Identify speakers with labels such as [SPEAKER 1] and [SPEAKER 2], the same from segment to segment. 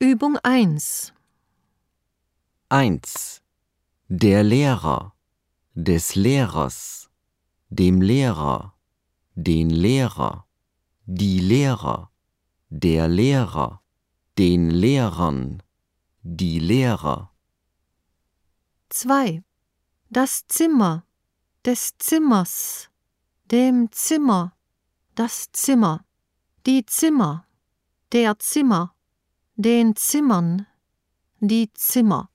[SPEAKER 1] Übung 1.
[SPEAKER 2] 1. Der Lehrer, des Lehrers, dem Lehrer, den Lehrer, die Lehrer, der Lehrer, den Lehrern, die Lehrer.
[SPEAKER 1] 2. Das Zimmer, des Zimmers, dem Zimmer, das Zimmer, die Zimmer, der Zimmer, den Zimmern, die Zimmer.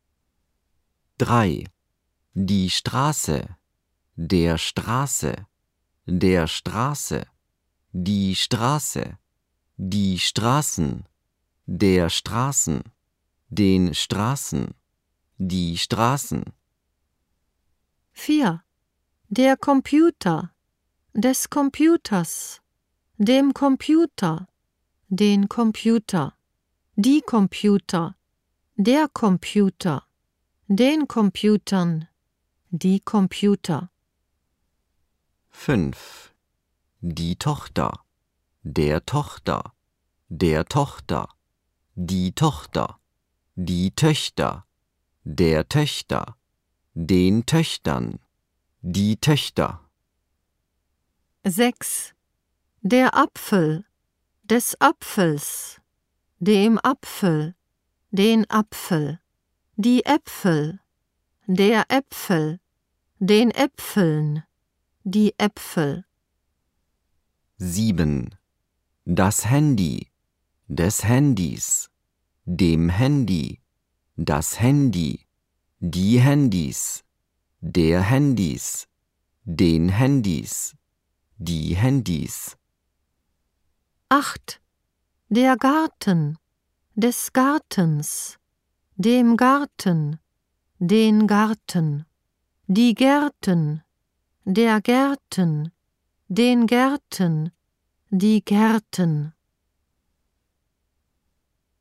[SPEAKER 2] 3. Die Straße, der Straße, der Straße, die Straße, die Straßen, der Straßen, den Straßen, die Straßen.
[SPEAKER 1] 4. Der Computer, des Computers, dem Computer, den Computer, die Computer, der Computer, den Computern, die Computer.
[SPEAKER 2] 5. Die Tochter, der Tochter, der Tochter, die Tochter, die Töchter, der Töchter, den Töchtern, die Töchter.
[SPEAKER 1] 6. Der Apfel, des Apfels, dem Apfel, den Apfel, die Äpfel, der Äpfel, den Äpfeln, die Äpfel.
[SPEAKER 2] 7. Das Handy, des Handys, dem Handy, das Handy, die Handys, der Handys, den Handys, die Handys.
[SPEAKER 1] 8. Der Garten, des Gartens, dem Garten, den Garten, die Gärten, der Gärten, den Gärten, die Gärten.